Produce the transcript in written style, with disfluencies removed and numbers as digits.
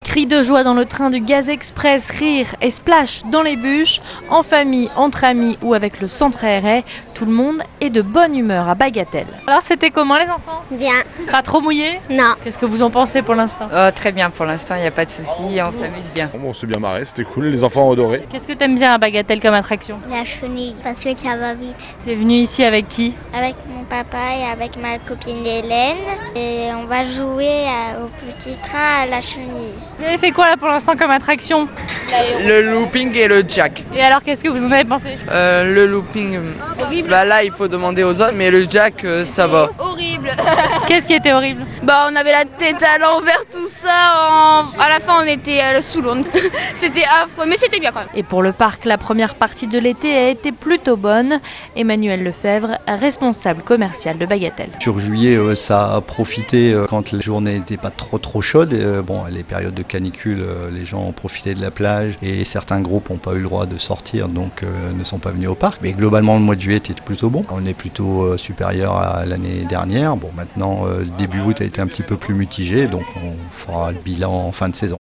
Cris de joie dans le train du Gaz Express, rire et splash dans les bûches, en famille, entre amis ou avec le centre aéré, tout le monde est de bonne humeur à Bagatelle. Alors c'était comment les enfants? Bien. Pas trop mouillé? Non. Qu'est-ce que vous en pensez pour l'instant? Très bien pour l'instant, il n'y a pas de souci, on s'amuse bien. Bon, on s'est bien marré, c'était cool, les enfants ont adoré. Qu'est-ce que t'aimes bien à Bagatelle comme attraction? La chenille, parce que ça va vite. T'es venu ici avec qui? Avec mon papa et avec ma copine Hélène. Et on va jouer au petit train à la chenille. Vous avez fait quoi là pour l'instant comme attraction? Le looping et le jack. Et alors qu'est-ce que vous en avez pensé? Le looping, bah là il faut demander aux autres, mais le jack ça va. Horrible. Qu'est-ce qui était horrible? Bah on avait la tête à l'envers, tout ça. À la fin on était sous l'eau. C'était affreux, mais c'était bien quand même. Et pour le parc, la première partie de l'été a été plutôt bonne. Emmanuel Lefebvre, responsable commercial de Bagatelle. Sur juillet, ça a profité quand les journées n'étaient pas trop chaudes. Les périodes de canicule, les gens ont profité de la plage et certains groupes n'ont pas eu le droit de sortir, donc ne sont pas venus au parc. Mais globalement, le mois de juillet était plutôt bon. On est plutôt supérieur à l'année dernière. Bon, maintenant, le début août a été un petit peu plus mitigé, donc on fera le bilan en fin de saison.